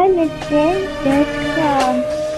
wellnessgames.com.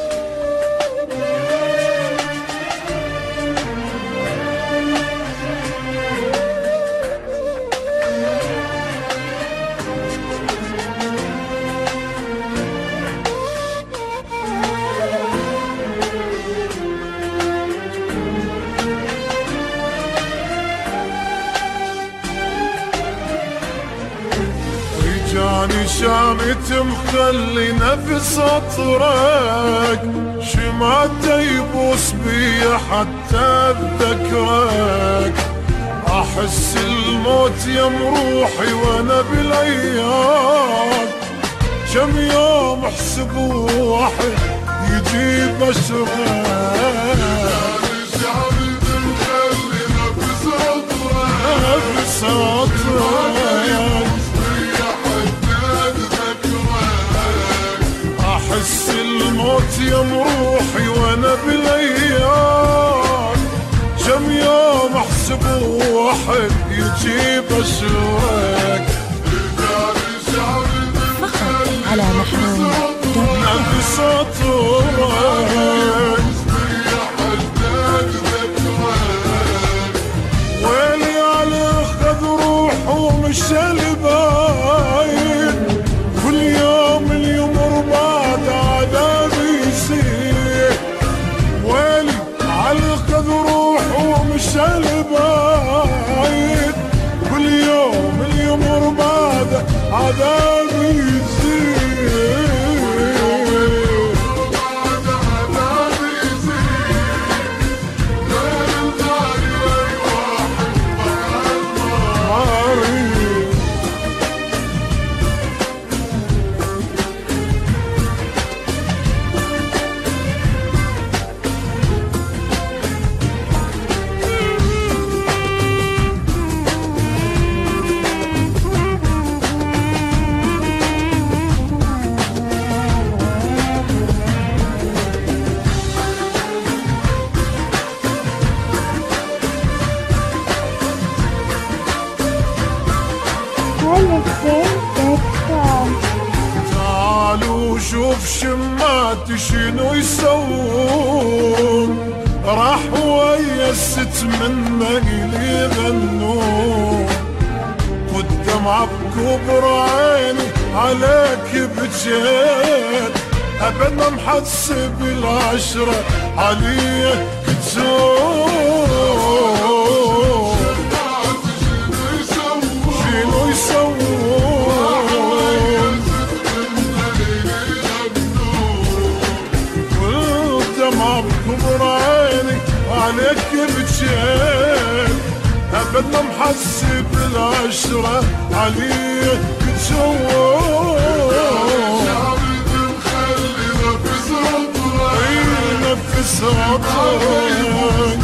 جاني شامت مخلي نفس اطرق شماته يبوس بي حتى اذكرك احس الموت يم روحي وانا بالايام كم يوم احسب واحد يجيب اشرك شامت مخلي نفس اطرق احس الموت يم روحي وانا بالايام كم يوم احسب واحد يجيب اشرك فقط على محمود نفس اطرق ويلي على خذ روحه ومش الباين كل يوم اليمر بعد عذابي يصير ويلي على خذ روحه ومش الباين كل يوم اليمر بعد عذابي يصير wellnessgames.com. تعالوا شوف شماتي شنو يسوون راح ويا الست منا إلي غنون والدمعة بكبر عيني عليك بجيت أبد ما محسب العشرة عليك تزور شنو يسوون والدمعة بكبر عيني عليك بجيت أبد ما محسب العشرة عليك تزور نفس اطرق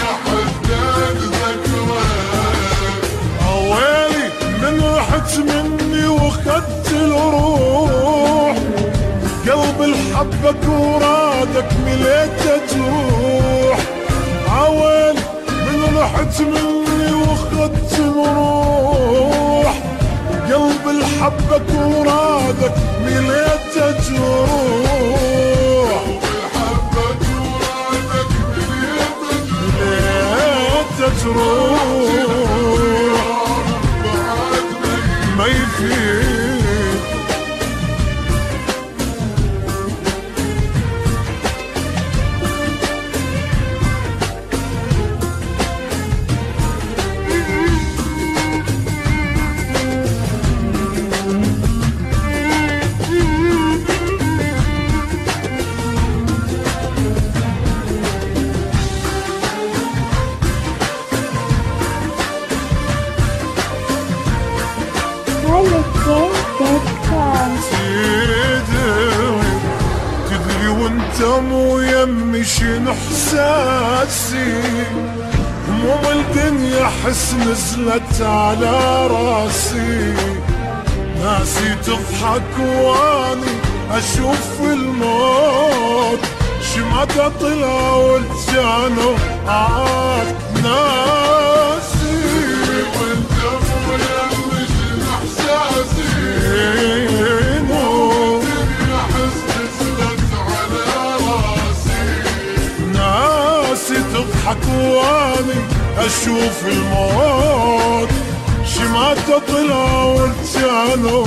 اويلي من رحت مني وخدت الروح قلب الحبك ورادك مليته تروح اويلي من رحت مني وخدت الروح قلب الحبك ورادك مليته تروح تروح ما يفيد wellnessgames.com. تدري وانت مو يمي شنو احساسي هموم الدنيا حس نزلت على راسي ناسي تضحك واني اشوف الموت شمعة طلع والجانو عاد ناسي وانت مو يمي شنو احساسي واني اشوف الموت شماته طلعوا كانوا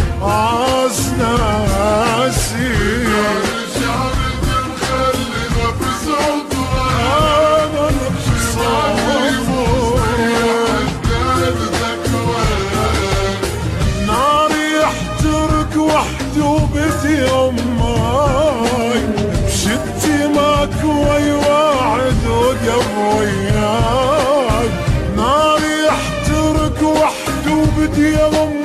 ناسي وبدي أماي بشتي ماكوي واحد وقبوياي ناري احترق وحد وبدي أماي